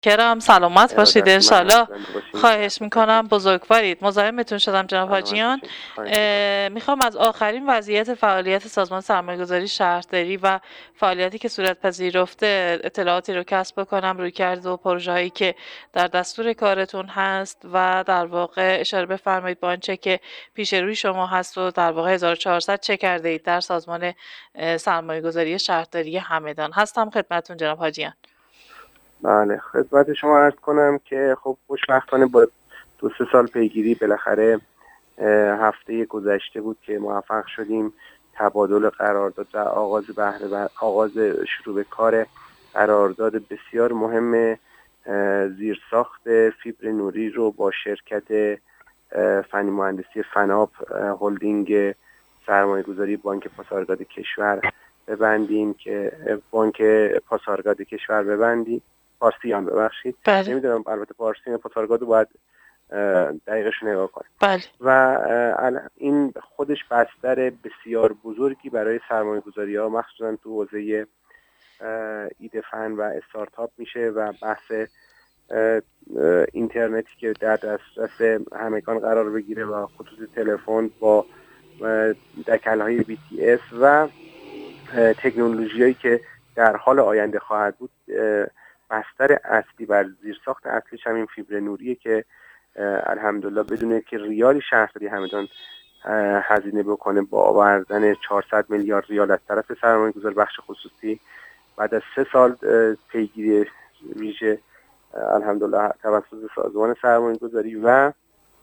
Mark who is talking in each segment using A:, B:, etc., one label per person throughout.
A: کرم سلامت باشید
B: ارادت
A: انشالله.
B: زنده باشین.
A: خواهش میکنم، بزرگوارید. مزاحمتون شدم جناب
B: سلامت
A: حاجیان.
B: باشین. خواهش میکنم.
A: میخوام از آخرین وضعیت فعالیت سازمان سرمایه‌گذاری شهرداری و فعالیتی که صورت پذیرفته اطلاعاتی رو کسب بکنم، رویکرد و پروژه هایی که در دستور کارتون هست و در واقع اشاره بفرمایید با آنچه که پیش روی شما هست و در واقع 1400 چه کرده اید در سازمان سرمایه‌گذاری شهرداری همدان. هستم خدمتتون جناب حاجیان.
B: بله، خدمت شما عرض کنم که خب خوشبختانه با 2-3 سال پیگیری بالاخره هفته گذشته بود که موفق شدیم تبادل قرارداد و آغاز شروع به کار قرارداد بسیار مهم زیرساخت فیبر نوری رو با شرکت فنی مهندسی فناب هلدینگ سرمایه‌گذاری بانک پاسارگاد کشور ببندیم که بانک پاسارگاد کشور ببندیم. پارسیان ببخشید.
A: بله.
B: نمیدونم البته پارسیان پاسارگاد رو باید دقیقش نگاه کنیم.
A: بله.
B: و این خودش بستر بسیار بزرگی برای سرمایه‌گذاری‌ها مخصوصا تو حوزه ایده فن و استارتاپ میشه و بحث اینترنتی که در دسترس همگان قرار بگیره و خطوط تلفن با دکل‌های BTS و تکنولوژیایی که در حال آینده خواهد بود، بستر اصلی و زیرساخت اصلیش همین فیبر نوریه که الحمدلله بدون که ریالی شهرداری همدان هزینه بکنه با آوردن 400 میلیارد ریال از طرف سرمایه‌گذار بخش خصوصی بعد از 3 سال پیگیری ویژه الحمدلله توسط سازمان سرمایه‌گذاری و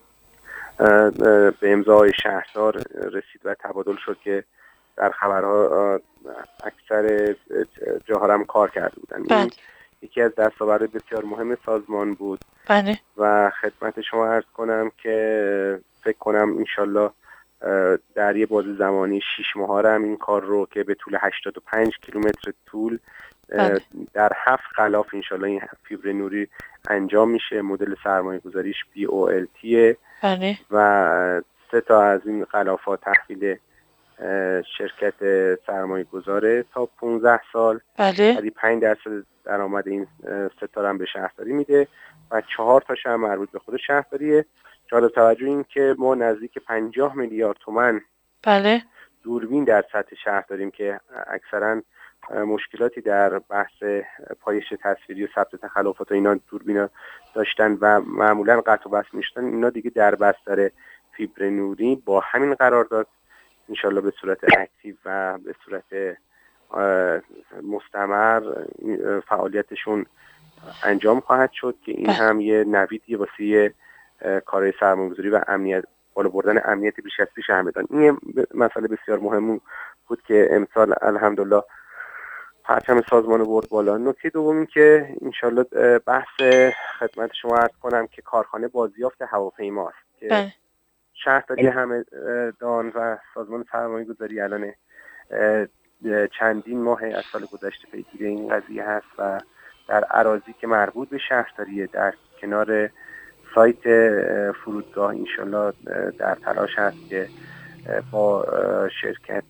B: به امضای شهردار رسید و تبادل شد که در خبرها اکثر جاها هم کار کرده بودن. این یکی از دستاورد بسیار مهم سازمان بود.
A: بله.
B: و خدمت شما عرض کنم که فکر کنم انشالله در یه بازه زمانی 6 ماه هم این کار رو که به طول 85 کیلومتر طول در 7 غلاف انشالله این فیبر نوری انجام میشه. مدل سرمایه گذاریش BOLT
A: بله.
B: و 3 تا از این غلافات تحویل شرکت سرمایه گذاره تا 15 سال.
A: بله.
B: 5% درآمد این 3 تا هم به شهرداری میده و 4 تاش هم مربوط به خود شهرداریه. جالب توجه این که ما نزدیک 50 میلیارد تومان
A: بله
B: دوربین در سطح شهر داریم که اکثرا مشکلاتی در بحث پایش تصویری و ثبت تخلفات و اینا دوربینا داشتن و معمولا قطع و وصل میشدن. اینا دیگه در بستر فیبر نوری با همین قرارداد انشالله به صورت اکتیو و به صورت مستمر فعالیتشون انجام خواهد شد که این هم یه نویدی واسه کارهای سرمایه‌گذاری و امنیت، بالا بردن امنیت بیش از پیش همدان. این مسئله بسیار مهم بود که امسال الحمدلله پرچم سازمان برد بالا. نکته دومی که انشالله بحث خدمت شما عرض کنم که کارخانه بازیافت هواپیماست که شهرداری همدان و سازمان سرمایه‌گذاری الان چندین ماه از سال گذشته پیگیر این قضیه هست و در اراضی که مربوط به شهرداریه در کنار سایت فرودگاه انشالله در تلاش هست که با شرکت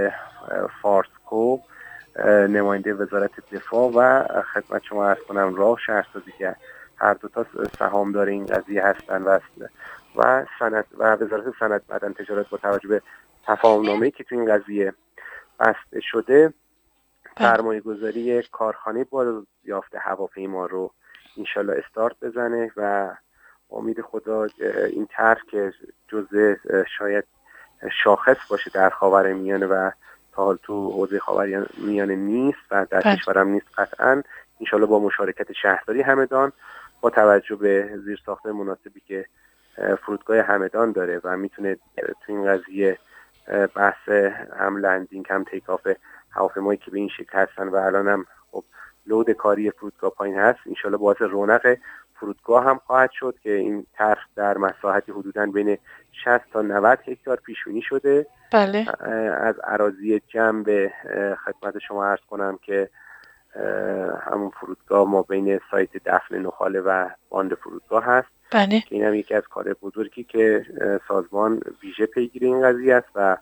B: فارسکو نماینده وزارت دفاع و خدمت شما عرض کنم راه شهرسازی که هر دوتا سهامدار این قضیه هستن و صنعت و وزارت صنعت معدن تجارت با توجه به تفاهم‌نامه‌ای که تو این قضیه بسته شده سرمایه گذاری کارخانه بازیافت هواپیما رو انشالله استارت بزنه و امید خدا این طرح که جزء شاید شاخص باشه در خاورمیانه و تا حال تو حوزه خاورمیانه نیست و در کشورم نیست قطعا انشالله با مشارکت شهرداری همدان با توجه به زیرساخت مناسبی که فرودگاه همدان داره و میتونه تو این قضیه بحث هم لندینگ هم تیکاف هواپیمایی که به این شکل هستن و الان هم خب لود کاری فرودگاه پایین هست انشالله باعث رونق فرودگاه هم خواهد شد که این طرح در مساحتی حدوداً بین 60 تا 90 هکتار پیشونی شده.
A: بله.
B: از اراضی جنب خدمت شما عرض کنم که همون فرودگاه ما بین سایت دفن نخاله و باند فرودگاه هست.
A: بله.
B: که این هم یکی از کار بزرگی که سازمان ویژه پیگیر این قضیه است و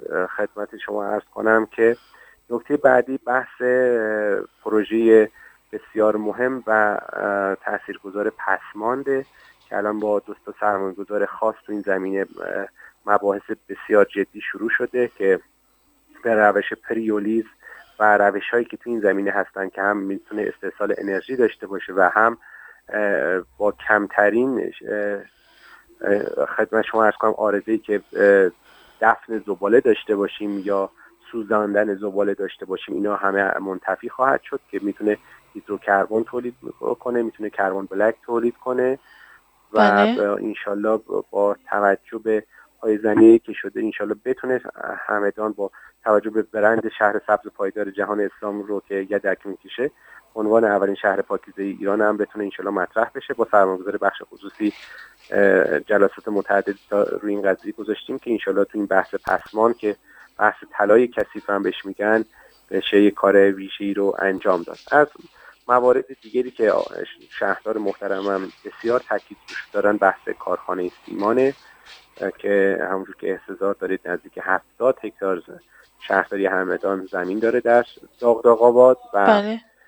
B: خدمت شما عرض کنم که نکته بعدی بحث پروژه بسیار مهم و تاثیرگذار پسمانده که الان با دوستا سرمایه‌گذار خاص تو این زمینه مباحث بسیار جدی شروع شده که به روش پریولیز و روش هایی که تو این زمینه هستن که هم میتونه استحصال انرژی داشته باشه و هم با کمترین خدمت شما عرض کنم عارضه‌ای که دفن زباله داشته باشیم یا سوزاندن زباله داشته باشیم، اینا همه منتفی خواهد شد که میتونه هیدروکربن تولید کنه، میتونه کربن بلک تولید کنه و انشالله با توجه به پایه‌زنی که شده انشالله بتونه همدان با توجه به برند شهر سبز پایدار جهان اسلام رو که یدک میکشه عنوان اولین شهر پاکیزه ایران هم بتونه انشالله مطرح بشه. با سرمایه‌گذار بخش خصوصی جلسات متعدد روی این قضیه گذاشتیم که انشالله تو این بحث پسمان که بحث طلای کثیف هم بهش میگن بشه یک کار ویژه‌ای رو انجام داد. از موارد دیگری که شهردار محترمم بسیار تاکید روش دارن بحث کارخانه سیمانه که همونجور که احتضار دارید نزدیک 70 هکتار شهرداری همدان زمین داره در داغداغ‌آباد و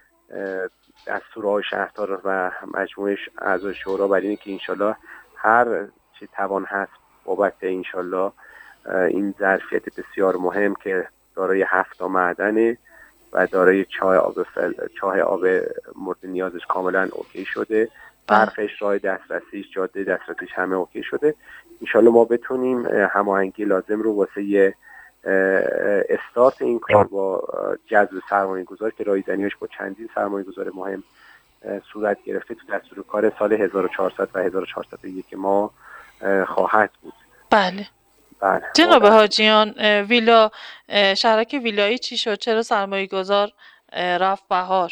B: دستورهای شهردار و مجموعه اعضای شورا برای اینه که انشالله هر چی توان هست بابت انشالله این ظرفیت بسیار مهم که دارای 7 معدنه و دارای چاه آب مورد نیازش کاملا اوکی شده، برقش، راه دسترسیش، جاده دسترسیش همه اوکی شده. انشالله ما بتونیم هماهنگی لازم رو واسه استارت این کار با جذب سرمایه گذار که رایزنیش با چندین سرمایه گذار مهم صورت گرفته تو دستور کار سال 1400 و 1401 ما خواهد بود.
A: بله. جناب حاجیان، ویلا شهرک ویلایی چی شد؟ چرا سرمایه گذار رفت بهار؟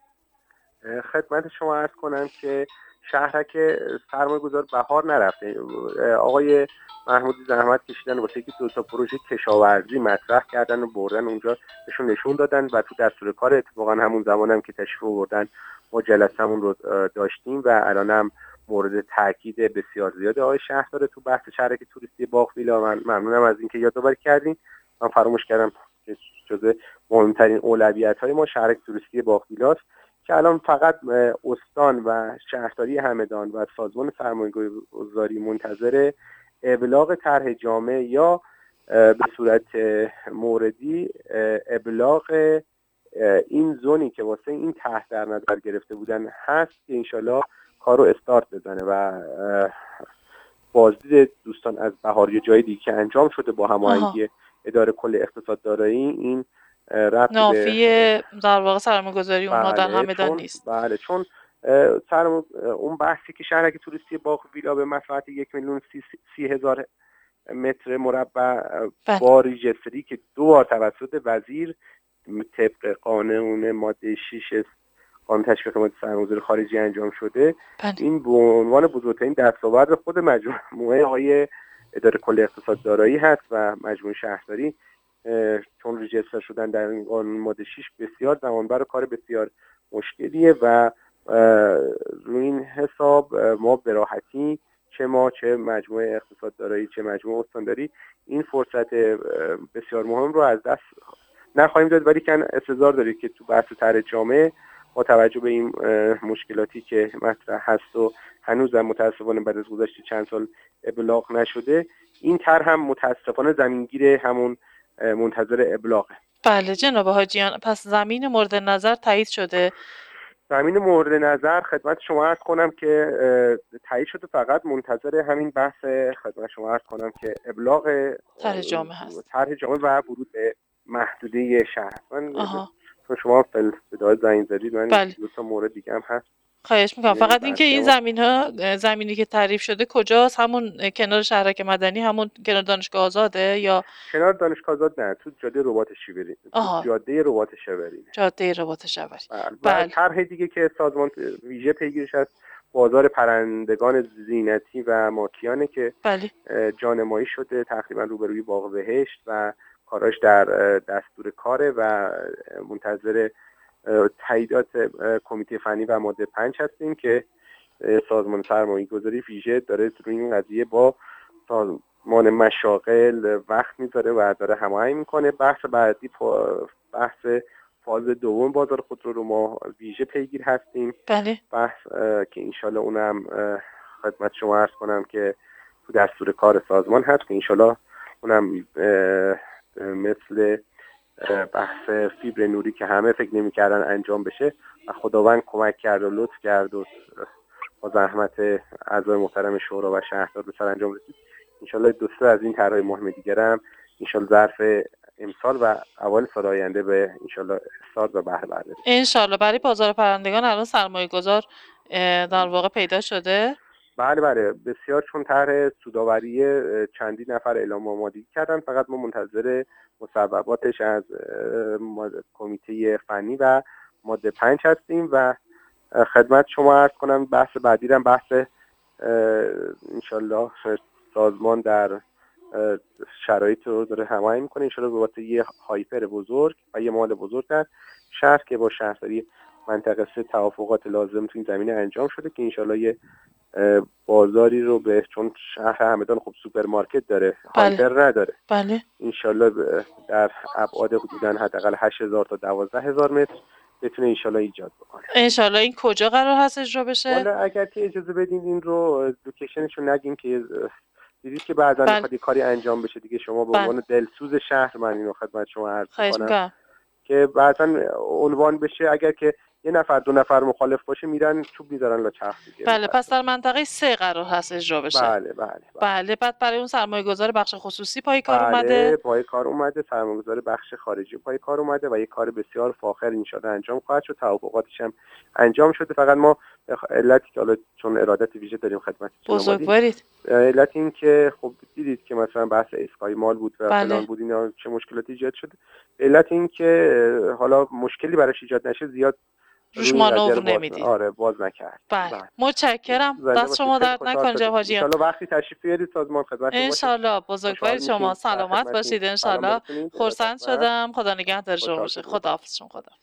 B: خدمت شما عرض کنم که شهرک سرمایه گذار بهار نرفته. آقای محمودی زحمت کشیدن واسه که 2 تا پروژه کشاورزی مطرح کردن و بردن اونجا بهشون نشون دادن و تو دستور کار اتفاقا همون زمانم که تشریف آوردن ما جلسه‌مون رو داشتیم و الانم مورد تاکید بسیار زیاد آقای شهردار تو بحث شهرک توریستی باغ ویلا. من ممنونم از اینکه یادآوری کردین. من فراموش کردم که جزء مهمترین اولویت‌های ما شهرک توریستی باغ ویلاست که الان فقط استان و شهرداری همدان و سازمان سرمایه‌گذاری منتظر ابلاغ طرح جامع یا به صورت موردی ابلاغ این زونی که واسه این طرح در نظر گرفته بودن هست که انشالله کارو استارت بزنه و بازدید دوستان از بهار یا جای دیگه که انجام شده با هماهنگی اداره کل اقتصاد دارایی این
A: نافی در واقع سرمایه‌گذاری اونها در همدان نیست.
B: بله، چون اون بحثی که شهرک توریستی باغ ویلا به مساحت 1,30,000 متر مربع با ریجستری که 2 بار توسط وزیر طبق قانون ماده 6 قانون تشویق خدمات سرمایه‌گذاری خارجی انجام شده، این به عنوان بزرگترین دستاورد خود مجموعه های اداره کل اقتصاد دارایی هست و مجموعه شهرداری، چون ریجستر شدن در این قانون ماده 6 بسیار زمانبر و کار بسیار مشکلیه و روی این حساب ما به راحتی چه ما چه مجموعه اقتصاد دارایی چه مجموعه استانداری این فرصت بسیار مهم رو از دست نخواهیم داد، ولی که انتظار دارید که تو بحث طرح جامعه با توجه به این مشکلاتی که مطرح هست و هنوز هم متاسفانه بعد از گذشت چند سال ابلاغ نشده، این طرح هم متاسفانه زمینگیر همون منتظر ابلاغه.
A: بله جناب حاجیان، پس زمین مورد نظر تایید شده؟
B: زمین مورد نظر خدمت شما عرض کنم که تایید شده، فقط منتظر همین بحث خدمت شما عرض کنم که ابلاغ
A: طرح جامع هست.
B: طرح جامع و ورود به محدوده شهر. من چون شما بداية زنگ زدید من 2 تا مورد دیگه هم هست.
A: خواهش میکنم. فقط اینکه این زمینی که تعریف شده کجاست؟ همون کنار شهرک مدنی، همون کنار دانشگاه آزاده یا
B: کنار دانشگاه آزاد؟ نه، تو جاده رباط شیبری. جاده رباط شیبری.
A: جاده رباط شیبری.
B: بله. طرح دیگه که سازمان ویژه پیگیرش هست بازار پرندگان زینتی و ماکیانه که جانمایی شده تقریبا روبروی باغ بهشت و کاراش در دستور کاره و منتظر تاییدات کمیته فنی و ماده 5 هستیم که سازمان سرمایه‌گذاری ویژه داره روی این قضیه با سازمان مشاغل وقت میذاره و داره هماهنگ میکنه. بحث بعدی بحث فاز دوم بازار خودرو رو ما ویژه پیگیر هستیم.
A: بله.
B: بحث که انشالله اونم خدمت شما عرض کنم که تو دستور کار سازمان هست که انشالله اونم مثل بحث فیبر نوری که همه فکر نمی‌کردن انجام بشه و خداوند کمک کرد و لطف کرد و با زحمت اعضای محترم شورا و شهردار به سر انجام رسید. انشالله دو سه از این طرح‌های مهم دیگر هم انشالله ظرف امسال و اوایل سال آینده به انشالله استارت و بهره برداریم.
A: انشالله. برای بازار پرندگان الان سرمایه‌گذار در واقع پیدا شده؟
B: بله بسیار، چون طرح سودآوری چندین نفر اعلام آمادگی کردن، فقط ما منتظر مصوباتش از کمیته فنی و ماده 5 هستیم و خدمت شما عرض کنم بحث بعدی هم بحث انشالله سازمان در شرایط رو داره هماهنگ میکنه انشالله به واسطه یه هایپر بزرگ و یه مال بزرگ در شهر که با شهرداری منطقه 3 توافقات لازم تو این زمینه انجام شده که انشالله یه بازاری رو به، چون شهر همدان خب سوپرمارکت داره، هایپر نداره.
A: بله.
B: انشالله در ابعاد حدوداً حداقل 8000 تا 12000 متر بتونه انشالله ایجاد بکنه.
A: انشالله. این کجا قرار هست اجرا بشه؟
B: والا اگر که اجازه بدین این رو لوکیشنشو نگیم که دیدید که بعضا میخواد یه کاری انجام بشه دیگه، شما به عنوان دلسوز شهر من اینو خدمت شما عرض می‌کنم که بعضا عنوان بشه، اگر که یه نفر دو نفر مخالف باشه میرن چوب میذارن لا چرخ دیگه.
A: بله. پس در منطقه 3 قرار هست اجرا بشه.
B: بله.
A: بعد برای اون سرمایه‌گذار بخش خصوصی پای کار اومده؟
B: بله پای کار اومده، سرمایه‌گذار بخش خارجی پای کار اومده و یه کار بسیار فاخر انشالله انجام خواهد شد. توافقاتش هم انجام شده. فقط ما علتی که حالا چون ارادت ویژه داریم خدمت شما
A: بزرگوارید،
B: علت این که خب دیدید که مثلا بحث اسکای مال بود و فلان بود، اینا چه مشکلاتی ایجاد شده. علت این که حالا مشکلی براش ایجاد نشه زیاد
A: روش مانور نمیدید.
B: باز نکرد.
A: بله. متشکرم. دست شما درد نکنه جناب حاجیان.
B: ان شاءالله وقتی تشریف بیارید سازمان خدمت شما.
A: ان شاءالله. بزرگوارید شما. سلامت باشید ان شاءالله. خرسند شدم. خدا نگهدار شما باشه. خداحافظ.